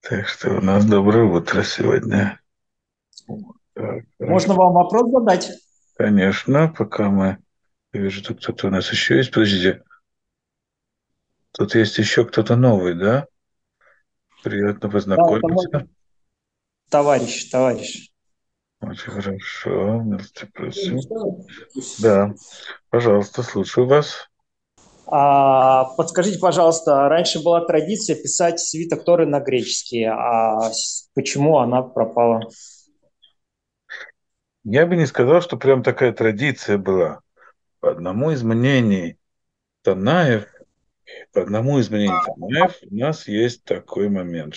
Так что у нас доброе утро сегодня. Вот, так, Можно хорошо. вам вопрос задать? Конечно, пока мы... Я вижу, тут кто-то у нас еще есть. Подождите, тут есть еще кто-то новый, да? Приятно Да, это мой познакомиться. товарищ. Очень хорошо. Здравствуйте, просим. Да, пожалуйста, слушаю вас. Подскажите, пожалуйста, раньше была традиция писать свиток Торы на греческий, почему она пропала? Я бы не сказал, что прям такая традиция была. По одному из мнений Танаев, по одному из мнений Танаев у нас есть такой момент,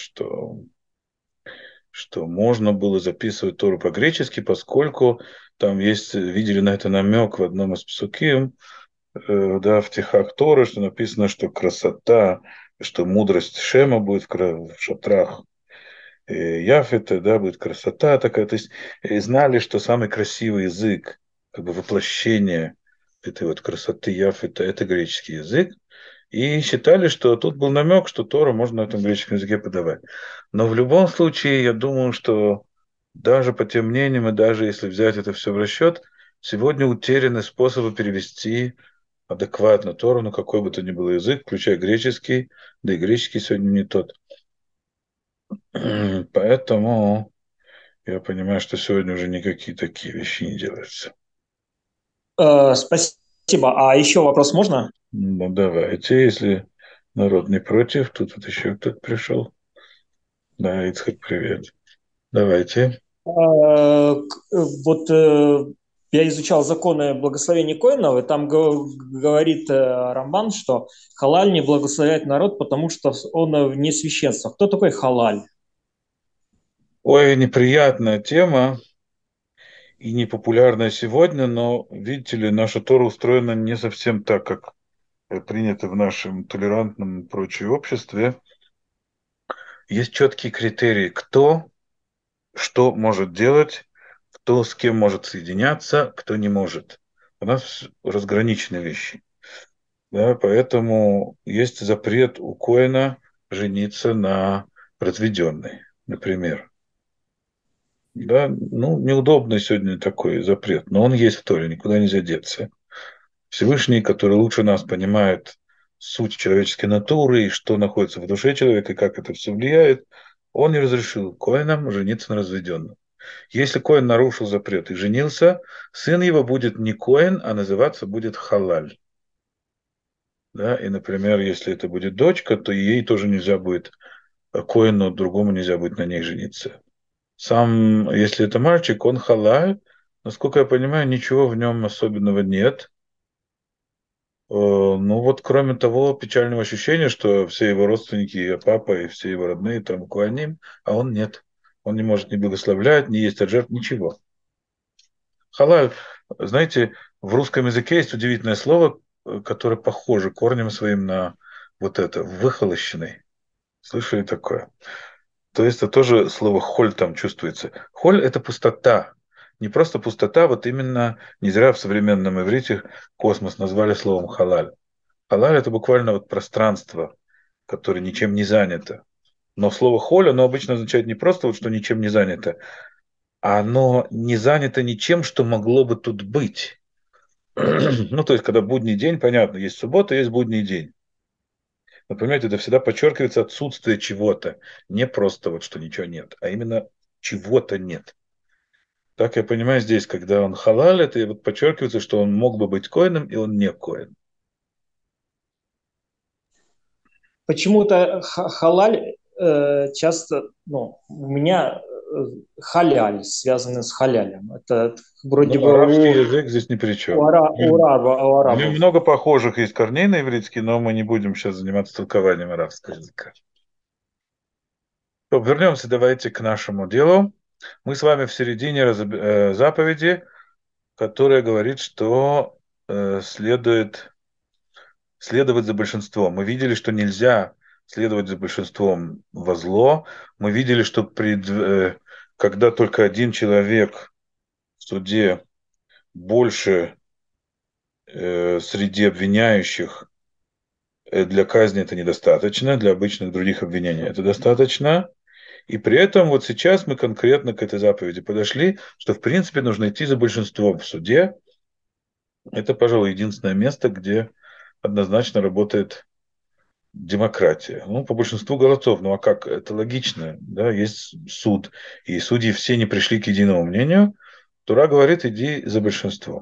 что можно было записывать Тору по-гречески, поскольку там есть, видели на это намек в одном из псуким, да, в стихах Торы, что написано, что красота, что мудрость Шема будет в шатрах Яфета, да, будет красота такая. То есть знали, что самый красивый язык, как бы воплощение этой вот красоты Яфета, это греческий язык. И считали, что тут был намек, что Тору можно на этом греческом языке подавать. Но в любом случае, я думаю, что даже по тем мнениям, и даже если взять это все в расчет, сегодня утеряны способы перевести адекватно Тору на какой бы то ни был язык, включая греческий, да и греческий сегодня не тот. Поэтому я понимаю, что сегодня уже никакие такие вещи не делаются. Спасибо. А еще вопрос можно? Ну, давайте, если народ не против, тут вот еще кто-то пришел. Да, Ицхак, привет. Давайте. Вот я изучал законы благословения Коинов, и там говорит Рамбан, что халаль не благословляет народ, потому что он вне священства. Кто такой халаль? Ой, неприятная тема и непопулярная сегодня, но, видите ли, наша Тора устроена не совсем так, как принято в нашем толерантном и прочее обществе. Есть четкие критерии, кто что может делать, кто с кем может соединяться, кто не может. У нас разграничены вещи. Да, поэтому есть запрет у Коэна жениться на разведенной, например. Да, ну, неудобный сегодня такой запрет, но он есть в Торе, никуда нельзя деться. Всевышний, который лучше нас понимает суть человеческой натуры и что находится в душе человека, и как это все влияет, он не разрешил Коэнам жениться на разведенном. Если Коэн нарушил запрет и женился, сын его будет не Коэн, а называться будет Халаль. Да? И, например, если это будет дочка, то ей тоже нельзя будет, Коэну другому нельзя будет на ней жениться. Сам, если это мальчик, он Халаль. Насколько я понимаю, ничего в нем особенного нет. Ну вот, кроме того, печального ощущения, что все его родственники, и папа, и все его родные там Куаним, а он нет. Он не может ни благословлять, ни есть от жертв, ничего. Халаль, знаете, в русском языке есть удивительное слово, которое похоже корнем своим на вот это, выхолощенный. Слышали такое? То есть это тоже слово холь там чувствуется. Холь это пустота. Не просто пустота, вот именно не зря в современном иврите космос назвали словом халаль. Халаль это буквально вот пространство, которое ничем не занято. Но слово холь, оно обычно означает не просто вот, что ничем не занято, а оно не занято ничем, что могло бы тут быть. Ну, то есть, когда будний день, понятно, есть суббота, есть будний день. Но, понимаете, это всегда подчеркивается отсутствие чего-то. Не просто вот, что ничего нет, а именно чего-то нет. Так я понимаю, здесь, когда он халаль, это вот подчеркивается, что он мог бы быть коином, и он не коин. Почему-то халаль часто, ну, у меня халяль связаны с халялем. Это Но вроде бы арабский язык здесь ни при чем. у В нем арабов. много похожих есть корней на ивритский, но мы не будем сейчас заниматься толкованием арабского языка. То, вернемся давайте к нашему делу. Мы с вами в середине заповеди, которая говорит, что следует следовать за большинством. Мы видели, что нельзя следовать за большинством во зло. Мы видели, что когда только один человек в суде больше среди обвиняющих, для казни это недостаточно, для обычных других обвинений это достаточно. И при этом вот сейчас мы конкретно к этой заповеди подошли, что в принципе нужно идти за большинством в суде. Это, пожалуй, единственное место, где однозначно работает демократия. Ну, по большинству голосов. Ну, а как? Это логично. Да? Есть суд, и судьи все не пришли к единому мнению. Тура говорит, иди за большинством.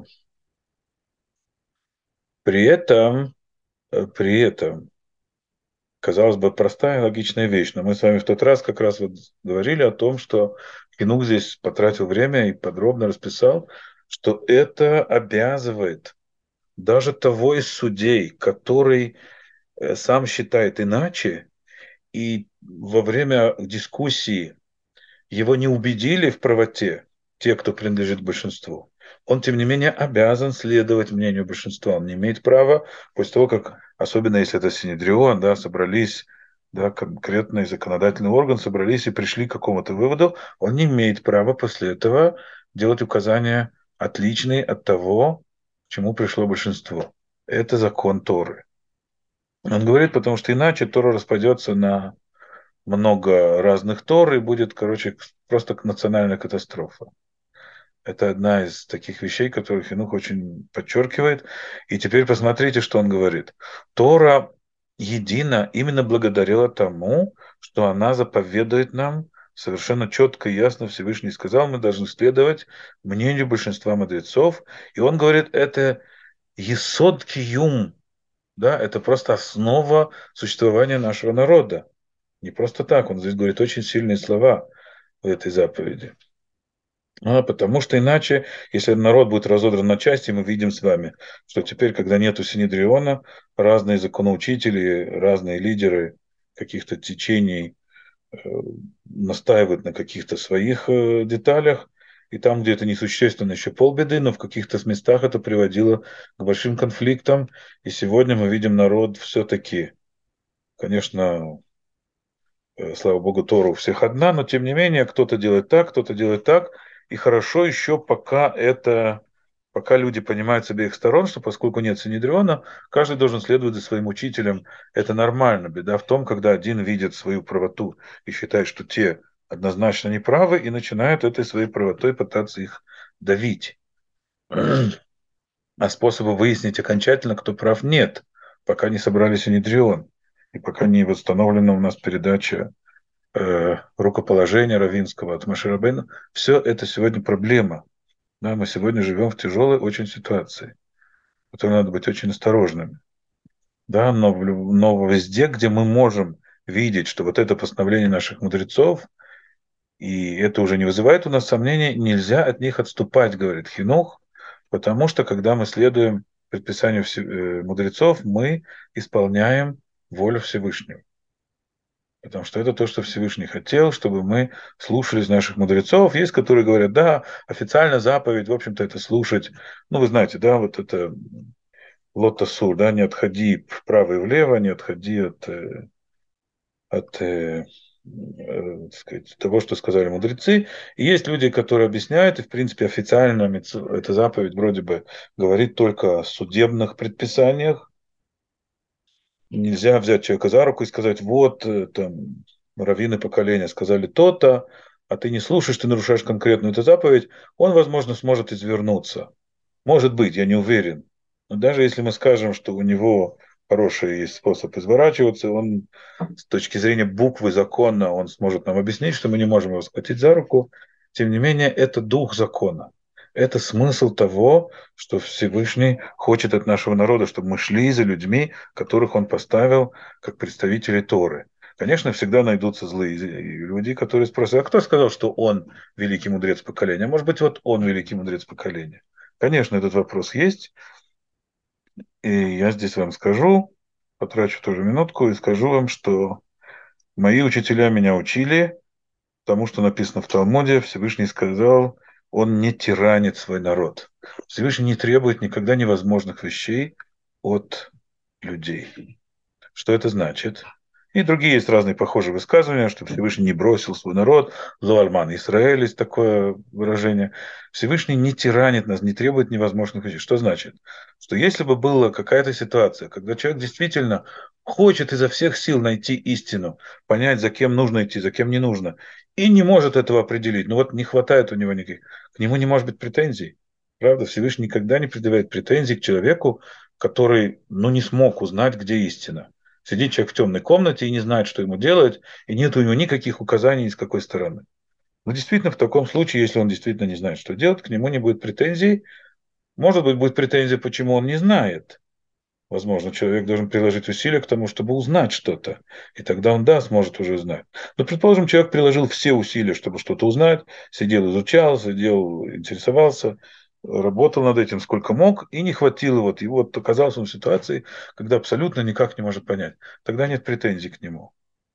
При этом, казалось бы, простая и логичная вещь, но мы с вами в тот раз как раз вот говорили о том, что Хинук здесь потратил время и подробно расписал, что это обязывает даже того из судей, который сам считает иначе, и во время дискуссии его не убедили в правоте те, кто принадлежит большинству, он, тем не менее, обязан следовать мнению большинства. Он не имеет права, после того, как, особенно если это Синедрион, да, собрались, да, конкретный законодательный орган, собрались и пришли к какому-то выводу, он не имеет права после этого делать указания отличные от того, к чему пришло большинство. Это закон Торы. Он говорит, потому что иначе Тора распадется на много разных Тор и будет, короче, просто национальная катастрофа. Это одна из таких вещей, которые Хинух очень подчеркивает. И теперь посмотрите, что он говорит. Тора едина именно благодаря тому, что она заповедует нам совершенно четко и ясно. Всевышний сказал, мы должны следовать мнению большинства мудрецов. И он говорит, это есод киюм, да, это просто основа существования нашего народа. Не просто так, он здесь говорит очень сильные слова в этой заповеди. Потому что иначе, если народ будет разодран на части, мы видим с вами, что теперь, когда нету Синедриона, разные законоучители, разные лидеры каких-то течений э, настаивают на каких-то своих деталях, и там, где это несущественно, еще полбеды, но в каких-то местах это приводило к большим конфликтам, и сегодня мы видим народ все-таки, конечно, слава богу, Тора у всех одна, но тем не менее кто-то делает так, и хорошо еще пока люди понимают с обеих сторон, что поскольку нет Синедриона, каждый должен следовать за своим учителем, это нормально. Беда в том, когда один видит свою правоту и считает, что те однозначно неправы, и начинают этой своей правотой пытаться их давить. А способа выяснить окончательно, кто прав, нет, пока не собрали Синедрион, и пока не восстановлена у нас передача рукоположения раввинского от Моше Рабейну, все это сегодня проблема. Да, мы сегодня живем в тяжелой очень ситуации, в которой надо быть очень осторожными. Да, но везде, где мы можем видеть, что вот это постановление наших мудрецов, и это уже не вызывает у нас сомнений, нельзя от них отступать, говорит Хинух, потому что когда мы следуем предписанию мудрецов, мы исполняем волю Всевышнего. Потому что это то, что Всевышний хотел, чтобы мы слушались наших мудрецов. Есть, которые говорят, да, официально заповедь, в общем-то, это слушать. Ну, вы знаете, да, вот это лотосур, да, не отходи вправо и влево, не отходи от так сказать, того, что сказали мудрецы. И есть люди, которые объясняют, и, в принципе, официально эта заповедь вроде бы говорит только о судебных предписаниях, нельзя взять человека за руку и сказать, вот, там, раввины поколения сказали то-то, а ты не слушаешь, ты нарушаешь конкретную эту заповедь, он, возможно, сможет извернуться. Может быть, я не уверен. Но даже если мы скажем, что у него хороший есть способ изворачиваться, он с точки зрения буквы закона, он сможет нам объяснить, что мы не можем его схватить за руку. Тем не менее, это дух закона. Это смысл того, что Всевышний хочет от нашего народа, чтобы мы шли за людьми, которых он поставил как представителей Торы. Конечно, всегда найдутся злые люди, которые спросят, а кто сказал, что он великий мудрец поколения? А может быть, вот он великий мудрец поколения? Конечно, этот вопрос есть, и я здесь вам скажу, потрачу тоже минутку и скажу вам, что мои учителя меня учили тому, что написано в Талмуде, Всевышний сказал, он не тиранит свой народ. Всевышний не требует никогда невозможных вещей от людей. Что это значит? И другие есть разные похожие высказывания, что Всевышний не бросил свой народ, Лоальман Израиль, есть такое выражение. Всевышний не тиранит нас, не требует невозможных вещей. Что значит? Что если бы была какая-то ситуация, когда человек действительно хочет изо всех сил найти истину, понять, за кем нужно идти, за кем не нужно, и не может этого определить. Ну вот не хватает у него никаких, к нему не может быть претензий. Правда, Всевышний никогда не предъявляет претензий к человеку, который, ну, не смог узнать, где истина. Сидит человек в темной комнате и не знает, что ему делать, и нет у него никаких указаний, с какой стороны. Но действительно, в таком случае, если он действительно не знает, что делать, к нему не будет претензий. Может быть, будет претензия, почему он не знает. Возможно, человек должен приложить усилия к тому, чтобы узнать что-то. И тогда он, да, сможет уже знать. Но, предположим, человек приложил все усилия, чтобы что-то узнать, сидел, изучал, сидел, интересовался, работал над этим сколько мог, и не хватило. Вот, и вот оказался он в ситуации, когда абсолютно никак не может понять. Тогда нет претензий к нему.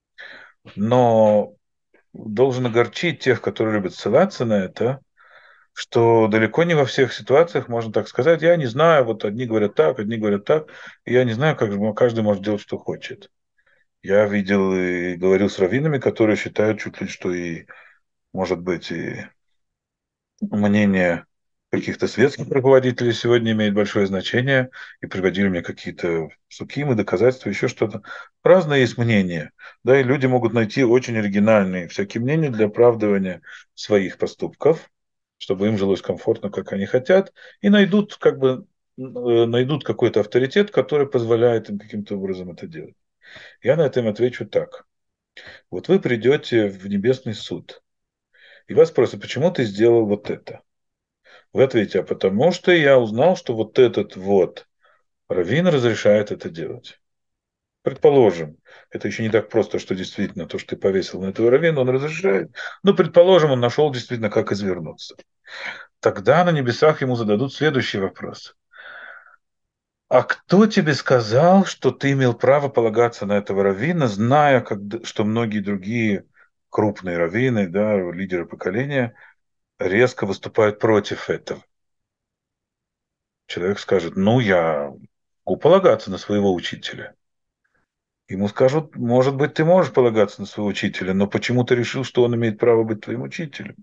Но должен огорчить тех, которые любят ссылаться на это, что далеко не во всех ситуациях можно так сказать. Я не знаю, вот одни говорят так, одни говорят так, и я не знаю, как же каждый может делать, что хочет. Я видел и говорил с раввинами, которые считают чуть ли что и, может быть, и мнение каких-то светских руководителей сегодня имеет большое значение, и приводили мне какие-то сукимы, доказательства, еще что-то. Разные есть мнения, да, и люди могут найти очень оригинальные всякие мнения для оправдывания своих поступков, чтобы им жилось комфортно, как они хотят, и найдут как бы найдут какой-то авторитет, который позволяет им каким-то образом это делать. Я на это им отвечу так. Вот вы придете в небесный суд, и вас спросят, почему ты сделал вот это? Вы ответите, а потому что я узнал, что вот этот вот раввин разрешает это делать. Предположим, это еще не так просто, что действительно то, что ты повесил на этого раввина, он разрешает. Но, предположим, он нашел действительно, как извернуться. Тогда на небесах ему зададут следующий вопрос. А кто тебе сказал, что ты имел право полагаться на этого раввина, зная, что многие другие крупные раввины, да, лидеры поколения, резко выступают против этого? Человек скажет, ну, я могу полагаться на своего учителя. Ему скажут, может быть, ты можешь полагаться на своего учителя, но почему ты решил, что он имеет право быть твоим учителем?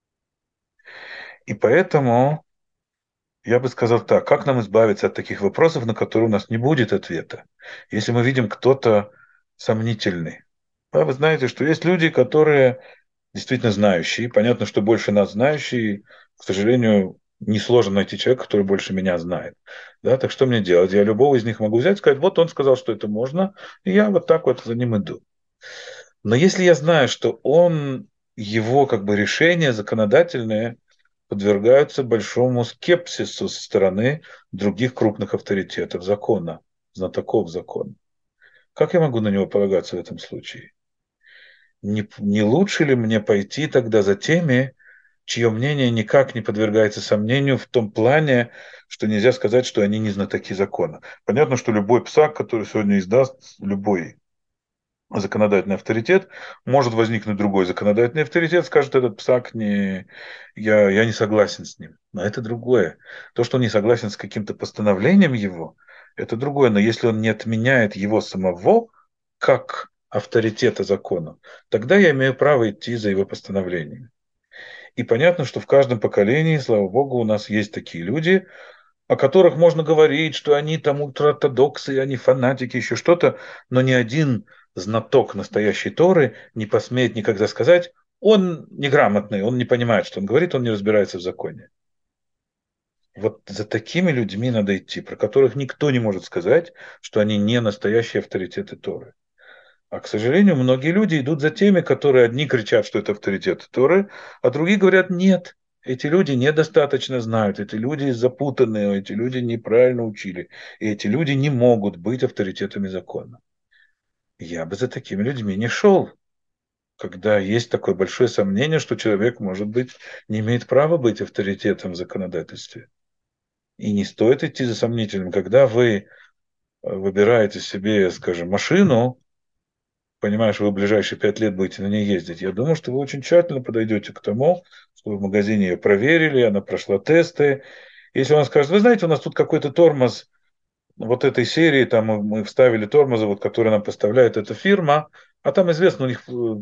И поэтому я бы сказал так, как нам избавиться от таких вопросов, на которые у нас не будет ответа, если мы видим кто-то сомнительный? А вы знаете, что есть люди, которые действительно знающие. Понятно, что больше нас знающие, к сожалению, несложно найти человека, который больше меня знает. Да, так что мне делать? Я любого из них могу взять и сказать, вот он сказал, что это можно, и я вот так вот за ним иду. Но если я знаю, что его как бы решения законодательные подвергаются большому скепсису со стороны других крупных авторитетов закона, знатоков закона, как я могу на него полагаться в этом случае? Не лучше ли мне пойти тогда за теми, чье мнение никак не подвергается сомнению в том плане, что нельзя сказать, что они не знатоки закона? Понятно, что любой псак, который сегодня издаст любой законодательный авторитет, может возникнуть другой законодательный авторитет, скажет, этот псак я не согласен с ним. Но это другое. То, что он не согласен с каким-то постановлением его, это другое. Но если он не отменяет его самого как авторитета закона, тогда я имею право идти за его постановлениями. И понятно, что в каждом поколении, слава богу, у нас есть такие люди, о которых можно говорить, что они там ультраортодоксы, они фанатики, еще что-то, но ни один знаток настоящей Торы не посмеет никогда сказать, он неграмотный, он не понимает, что он говорит, он не разбирается в законе. Вот за такими людьми надо идти, про которых никто не может сказать, что они не настоящие авторитеты Торы. А, к сожалению, многие люди идут за теми, которые одни кричат, что это авторитет Торы, а другие говорят, нет, эти люди недостаточно знают, эти люди запутанные, эти люди неправильно учили, и эти люди не могут быть авторитетами закона. Я бы за такими людьми не шел, когда есть такое большое сомнение, что человек, может быть, не имеет права быть авторитетом в законодательстве. И не стоит идти за сомнительным. Когда вы выбираете себе, скажем, машину, понимаешь, вы в ближайшие 5 лет будете на ней ездить, я думаю, что вы очень тщательно подойдете к тому, что вы в магазине ее проверили, она прошла тесты. Если он скажет, вы знаете, у нас тут какой-то тормоз вот этой серии, там мы вставили тормозы, вот, которые нам поставляет эта фирма, а там известно, у них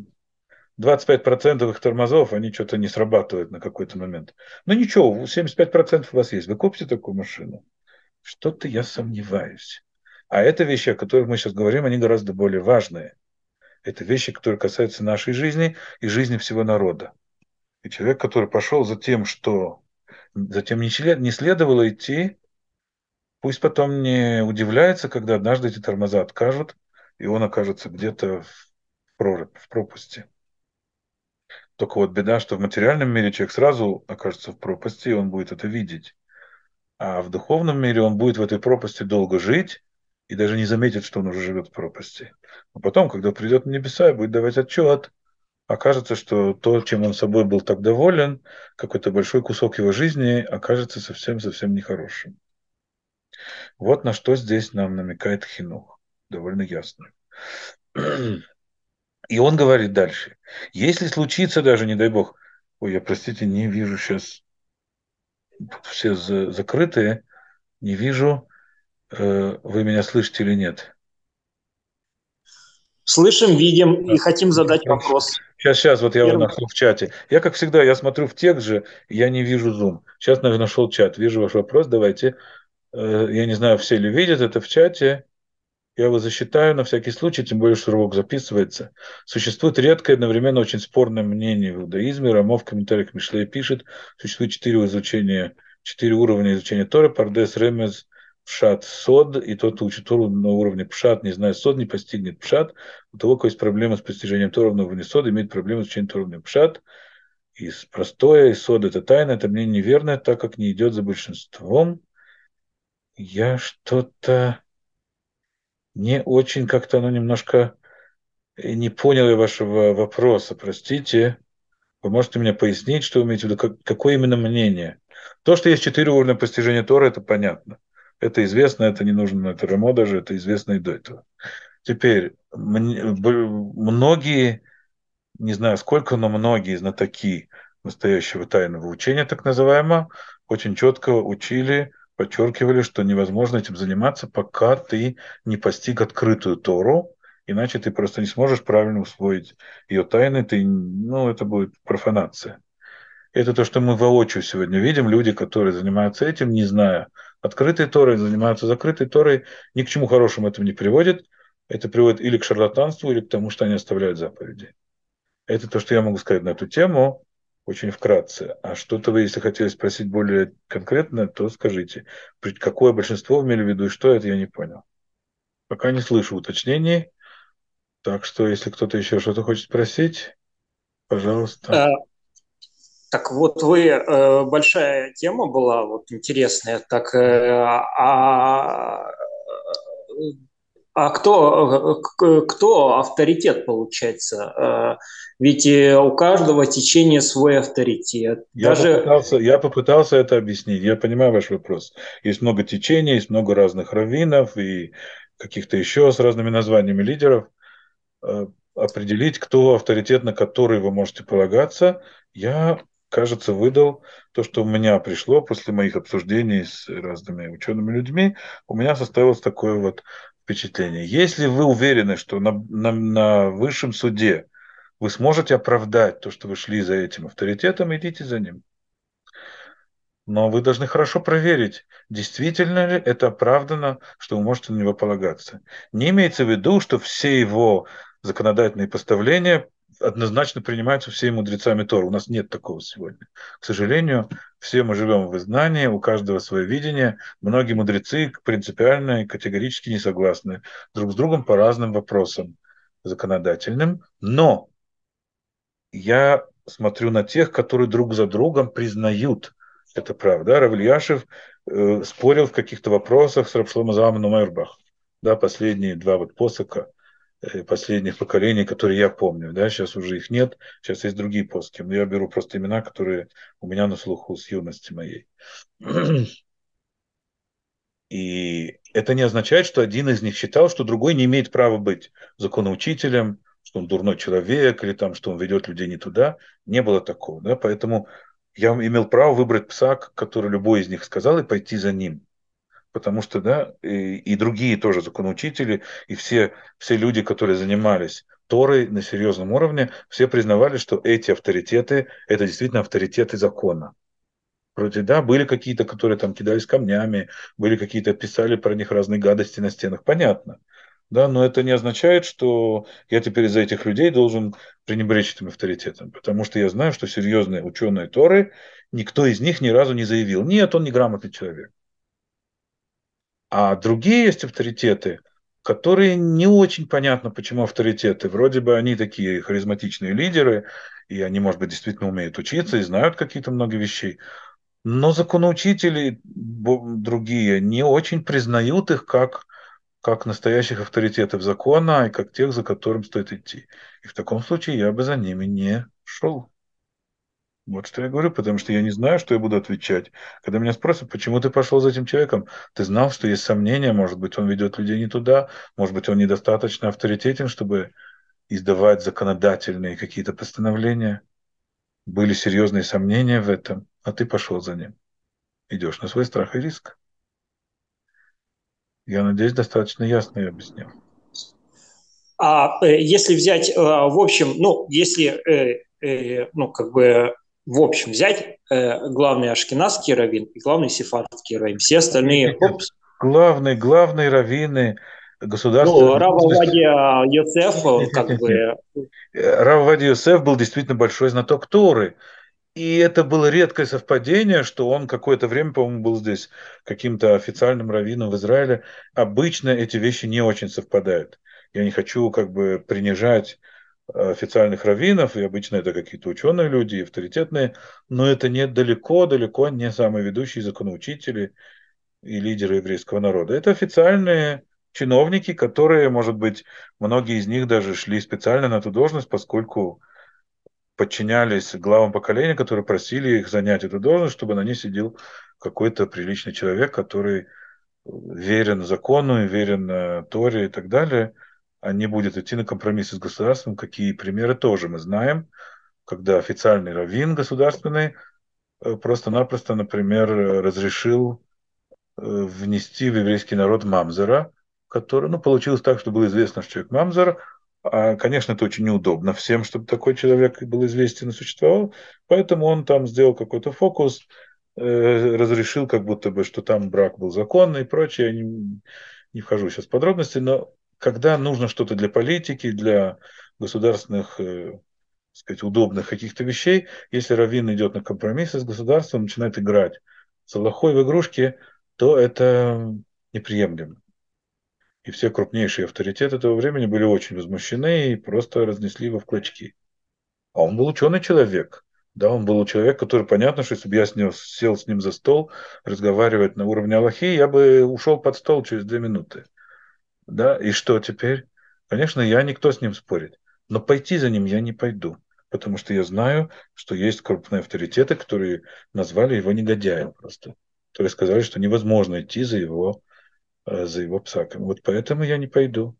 25% их тормозов, они что-то не срабатывают на какой-то момент. Но ничего, 75% у вас есть. Вы купите такую машину? Что-то я сомневаюсь. А это вещи, о которых мы сейчас говорим, они гораздо более важные. Это вещи, которые касаются нашей жизни и жизни всего народа. И человек, который пошел за тем, что затем не следовало идти, пусть потом не удивляется, когда однажды эти тормоза откажут, и он окажется где-то в пропасти. Только вот беда, что в материальном мире человек сразу окажется в пропасти, и он будет это видеть. А в духовном мире он будет в этой пропасти долго жить и даже не заметит, что он уже живет в пропасти. Но потом, когда придет на небеса и будет давать отчет, окажется, что то, чем он собой был так доволен, какой-то большой кусок его жизни, окажется совсем-совсем нехорошим. Вот на что здесь нам намекает Хинух. Довольно ясно. И он говорит дальше. Если случится даже, не дай бог, ой, я, простите, не вижу сейчас, все закрытые, не вижу, вы меня слышите или нет. Слышим, видим и хотим Очень задать хорошо. вопрос. Сейчас, вот я его Первый. нашел в чате. Я, как всегда, я смотрю в текст же, я не вижу зум. Сейчас, наверное, нашел чат. Вижу ваш вопрос, давайте. Я не знаю, все ли видят это в чате. Я его засчитаю на всякий случай, тем более, что урок записывается. Существует редкое, одновременно очень спорное мнение в иудаизме. Рамо в комментариях Мишлей пишет, существует 4 уровня изучения Торы, Пардес, Ремез, Пшат, Сод, и тот, кто учит Тору на уровне Пшат, не зная Сод, не постигнет Пшат. У того, у кого есть проблемы с постижением Торы на уровне Сод, имеет проблемы с изучением Торы на уровне Пшат. И простое, и Сод это тайна, это мнение неверное, так как не идет за большинством. Я что-то не очень как-то оно немножко не понял я вашего вопроса, простите. Вы можете мне пояснить, что вы имеете в виду, какое именно мнение? То, что есть 4 уровня постижения Тора, это понятно. Это известно, это не нужно, это Рамо даже, это известно и до этого. Теперь, многие, не знаю сколько, но многие знатоки настоящего тайного учения, так называемого, очень четко учили, подчеркивали, что невозможно этим заниматься, пока ты не постиг открытую Тору, иначе ты просто не сможешь правильно усвоить ее тайны, ну, это будет профанация. Это то, что мы воочию сегодня видим. Люди, которые занимаются этим, не зная открытой Торой, занимаются закрытой Торой, ни к чему хорошему это не приводит. Это приводит или к шарлатанству, или к тому, что они оставляют заповеди. Это то, что я могу сказать на эту тему, очень вкратце. А что-то вы, если хотели спросить более конкретно, то скажите. Какое большинство имели в виду и что это, я не понял. Пока не слышу уточнений. Так что, если кто-то еще что-то хочет спросить, пожалуйста. Так вот, большая тема была, вот интересная. Так, кто авторитет получается? Ведь у каждого течения свой авторитет. Даже Я попытался это объяснить. Я понимаю ваш вопрос. Есть много течений, есть много разных раввинов и каких-то еще с разными названиями лидеров. Э, Определить, кто авторитет, на который вы можете полагаться, я, кажется, выдал то, что у меня пришло после моих обсуждений с разными учеными людьми. У меня составилось такое вот впечатление. Если вы уверены, что на высшем суде вы сможете оправдать то, что вы шли за этим авторитетом, идите за ним. Но вы должны хорошо проверить, действительно ли это оправдано, что вы можете на него полагаться. Не имеется в виду, что все его законодательные поставления однозначно принимаются всеми мудрецами Тора. У нас нет такого сегодня. К сожалению, все мы живем в изгнании, у каждого свое видение. Многие мудрецы принципиально и категорически не согласны друг с другом по разным вопросам законодательным. Но я смотрю на тех, которые друг за другом признают это правда. Рав Ильяшев спорил в каких-то вопросах с Рав Шломо Залманом Ойрбах. Да, последние два вот посока последних поколений, которые я помню. Да, сейчас уже их нет, сейчас есть другие поски. Но я беру просто имена, которые у меня на слуху с юности моей. И это не означает, что один из них считал, что другой не имеет права быть законоучителем, что он дурной человек или там, что он ведет людей не туда. Не было такого. Да? Поэтому я имел право выбрать псак, который любой из них сказал, и пойти за ним. Потому что, да, и другие тоже законоучители, и все люди, которые занимались Торой на серьезном уровне, все признавали, что эти авторитеты – это действительно авторитеты закона. Вроде, да, были какие-то, которые там кидались камнями, были какие-то, писали про них разные гадости на стенах, понятно. Да, но это не означает, что я теперь из-за этих людей должен пренебречь этим авторитетом, потому что я знаю, что серьезные ученые Торы, никто из них ни разу не заявил, нет, он неграмотный человек. А другие есть авторитеты, которые не очень понятно, почему авторитеты. Вроде бы они такие харизматичные лидеры, и они, может быть, действительно умеют учиться и знают какие-то много вещей. Но законоучители другие не очень признают их как настоящих авторитетов закона и как тех, за которым стоит идти. И в таком случае я бы за ними не шел. Вот что я говорю, потому что я не знаю, что я буду отвечать. Когда меня спросят, почему ты пошел за этим человеком, ты знал, что есть сомнения, может быть, он ведет людей не туда, может быть, он недостаточно авторитетен, чтобы издавать законодательные какие-то постановления. Были серьезные сомнения в этом, а ты пошел за ним. Идешь на свой страх и риск. Я надеюсь, достаточно ясно я объяснил. Если взять в общем, ну, если, ну, как бы в общем взять главный ашкеназский раввин и главный сефардский раввин, все Нет, остальные, нет, нет. Главные раввины государства. ну, Рав Авадия Йосеф, он Нет, нет, как нет, нет. бы, Рав Вади Йосеф был действительно большой знаток Торы. И это было редкое совпадение, что он какое-то время, по-моему, был здесь каким-то официальным раввином в Израиле. Обычно эти вещи не очень совпадают. Я не хочу как бы принижать официальных раввинов, и обычно это какие-то ученые люди, авторитетные, но это не далеко не самые ведущие законоучители и лидеры еврейского народа. Это официальные чиновники, которые, может быть, многие из них даже шли специально на эту должность, поскольку подчинялись главам поколения, которые просили их занять эту должность, чтобы на ней сидел какой-то приличный человек, который верен закону, верен Торе и так далее, а не будет идти на компромиссы с государством. Какие примеры тоже мы знаем, когда официальный раввин государственный просто-напросто, например, разрешил внести в еврейский народ мамзера, который, ну, получилось так, что было известно, что человек мамзер. Конечно, это очень неудобно всем, чтобы такой человек был известен и существовал, поэтому он там сделал какой-то фокус, разрешил как будто бы, что там брак был законный и прочее. Я не вхожу сейчас в подробности, но когда нужно что-то для политики, для государственных, сказать, удобных каких-то вещей, если раввин идет на компромиссы с государством, начинает играть с Аллахой в игрушки, то это неприемлемо. И все крупнейшие авторитеты этого времени были очень возмущены и просто разнесли его в клочки. А он был ученый человек. Да, он был человек, который, понятно, что если бы я сел с ним за стол, разговаривать на уровне Аллахи, я бы ушел под стол через 2 минуты. Да, и что теперь? Конечно, я никто с ним спорит. Но пойти за ним я не пойду. Потому что я знаю, что есть крупные авторитеты, которые назвали его негодяем просто. Которые сказали, что невозможно идти за его псаком. Вот поэтому я не пойду.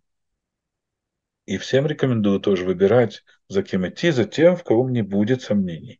И всем рекомендую тоже выбирать, за кем идти, за тем, в кого не будет сомнений.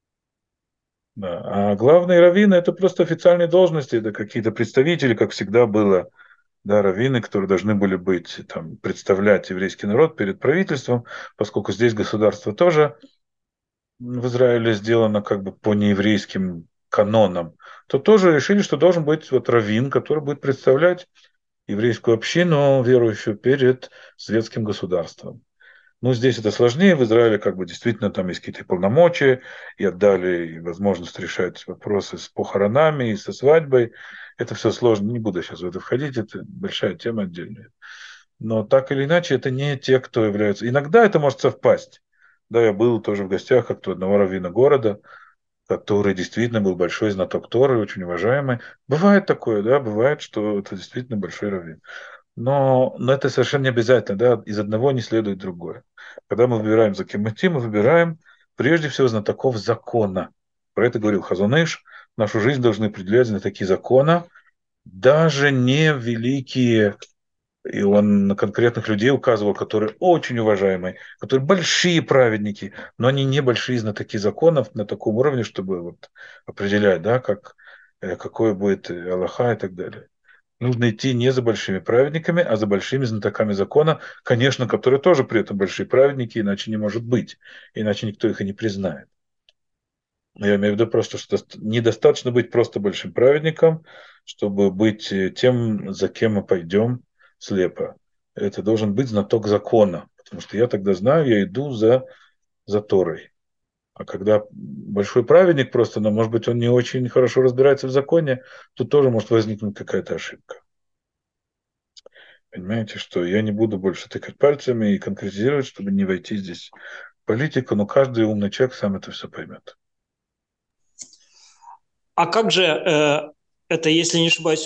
Да. А главные раввины это просто официальные должности, это какие-то представители, как всегда было, да, раввины, которые должны были быть, там, представлять еврейский народ перед правительством, поскольку здесь государство тоже в Израиле сделано как бы по нееврейским канонам, то тоже решили, что должен быть вот раввин, который будет представлять еврейскую общину, верующую перед светским государством. Ну, здесь это сложнее, в Израиле как бы действительно там есть какие-то полномочия, и отдали и возможность решать вопросы с похоронами и со свадьбой. Это все сложно, не буду сейчас в это входить, это большая тема отдельная. Но так или иначе, это не те, кто являются... Иногда это может совпасть. Да, я был тоже в гостях как-то у одного раввина города, который действительно был большой знаток Торы, очень уважаемый. Бывает такое, да, бывает, что это действительно большой раввин. Но это совершенно не обязательно, да, из одного не следует другое. Когда мы выбираем, за кем идти, мы выбираем прежде всего знатоков закона. Про это говорил Хазуныш. Нашу жизнь должны определять знатоки закона, даже не великие, и он на конкретных людей указывал, которые очень уважаемые, которые большие праведники, но они не большие знатоки законов на таком уровне, чтобы вот определять, да, какой будет Аллаха и так далее. Нужно идти не за большими праведниками, а за большими знатоками закона, конечно, которые тоже при этом большие праведники, иначе не может быть, иначе никто их и не признает. Я имею в виду просто, что недостаточно быть просто большим праведником, чтобы быть тем, за кем мы пойдем слепо. Это должен быть знаток закона, потому что я тогда знаю, я иду за Торой. А когда большой праведник просто, но, может быть, он не очень хорошо разбирается в законе, тут тоже может возникнуть какая-то ошибка. Понимаете, что я не буду больше тыкать пальцами и конкретизировать, чтобы не войти здесь в политику, но каждый умный человек сам это все поймет. А как же это, если не ошибаюсь,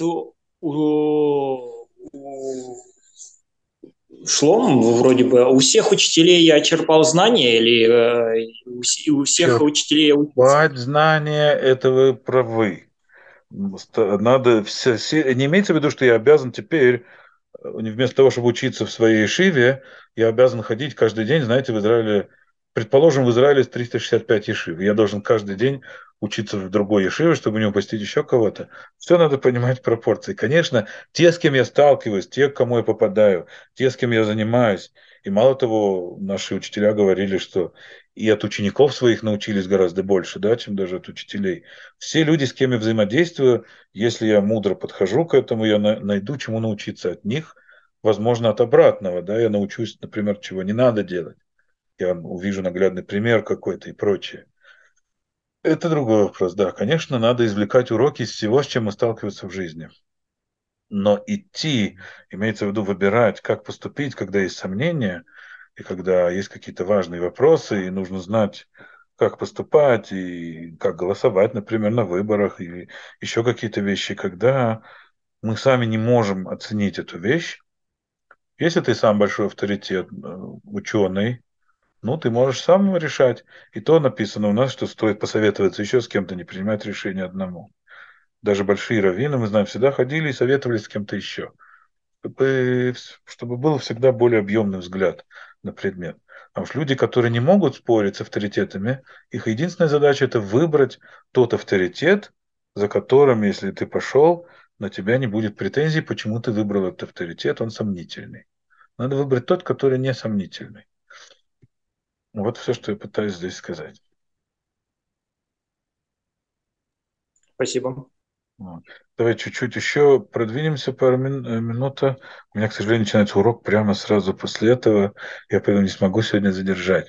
Шлом, вроде бы, у всех учителей я черпал знания или у всех учителей я учился? Черпать знания, это вы правы. Надо не имеется в виду, что я обязан теперь вместо того, чтобы учиться в своей шиве, я обязан ходить каждый день, знаете, в Израиле, предположим, в Израиле 365 ешив. Я должен каждый день учиться в другой ешиве, чтобы не упустить еще кого-то. Все надо понимать в пропорции. Конечно, те, с кем я сталкиваюсь, те, к кому я попадаю, те, с кем я занимаюсь. И мало того, наши учителя говорили, что и от учеников своих научились гораздо больше, да, чем даже от учителей. Все люди, с кем я взаимодействую, если я мудро подхожу к этому, я найду чему научиться от них, возможно, от обратного, да, я научусь, например, чего не надо делать, я увижу наглядный пример какой-то и прочее. Это другой вопрос, да, конечно, надо извлекать уроки из всего, с чем мы сталкиваемся в жизни. Но идти, имеется в виду выбирать, как поступить, когда есть сомнения, и когда есть какие-то важные вопросы, и нужно знать, как поступать, и как голосовать, например, на выборах, или еще какие-то вещи, когда мы сами не можем оценить эту вещь. Если ты сам большой авторитет, ученый, ну, ты можешь сам решать. И то написано у нас, что стоит посоветоваться еще с кем-то, не принимать решение одному. Даже большие раввины, мы знаем, всегда ходили и советовались с кем-то еще. Чтобы был всегда более объемный взгляд на предмет. Потому что люди, которые не могут спорить с авторитетами, их единственная задача – это выбрать тот авторитет, за которым, если ты пошел, на тебя не будет претензий, почему ты выбрал этот авторитет, он сомнительный. Надо выбрать тот, который не сомнительный. Вот все, что я пытаюсь здесь сказать. Спасибо. Вот. Давай чуть-чуть еще продвинемся пару минут. У меня, к сожалению, начинается урок прямо сразу после этого. Я поэтому не смогу сегодня задержать.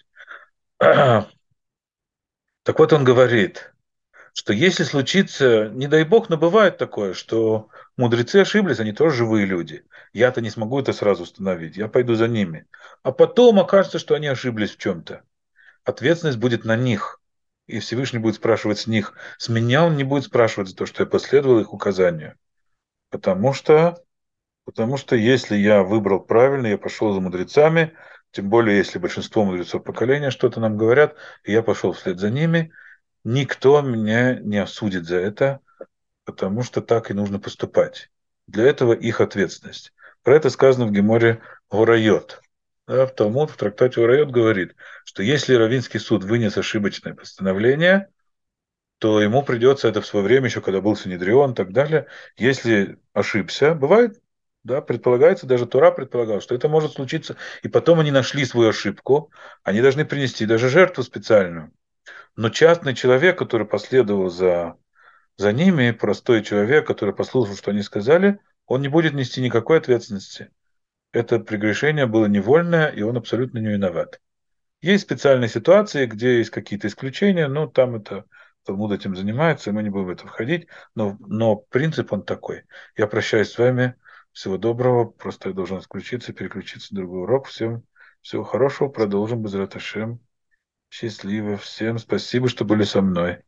Так вот он говорит, что если случится, не дай бог, но бывает такое, что мудрецы ошиблись, они тоже живые люди. Я-то не смогу это сразу установить, я пойду за ними. А потом окажется, что они ошиблись в чем-то. Ответственность будет на них. И Всевышний будет спрашивать с них. С меня он не будет спрашивать за то, что я последовал их указанию. Потому что, потому что если я выбрал правильно, я пошел за мудрецами, тем более если большинство мудрецов поколения что-то нам говорят, и я пошел вслед за ними, никто меня не осудит за это, потому что так и нужно поступать. Для этого их ответственность. Про это сказано в Геморе Горайот. Да, в Талмуд, в трактате Горайот говорит, что если Равинский суд вынес ошибочное постановление, то ему придется это в свое время, еще когда был Синедрион и так далее, если ошибся, бывает, да, предполагается, даже Тора предполагала, что это может случиться, и потом они нашли свою ошибку, они должны принести даже жертву специальную. Но частный человек, который последовал за ними, простой человек, который послушал, что они сказали, он не будет нести никакой ответственности. Это прегрешение было невольное, и он абсолютно не виноват. Есть специальные ситуации, где есть какие-то исключения, но там это Талмуд этим занимается, и мы не будем в это входить, но принцип он такой. Я прощаюсь с вами, всего доброго, просто я должен отключиться, переключиться на другой урок. Всем всего хорошего, продолжим без Раташем. Счастливо всем, спасибо, что были со мной.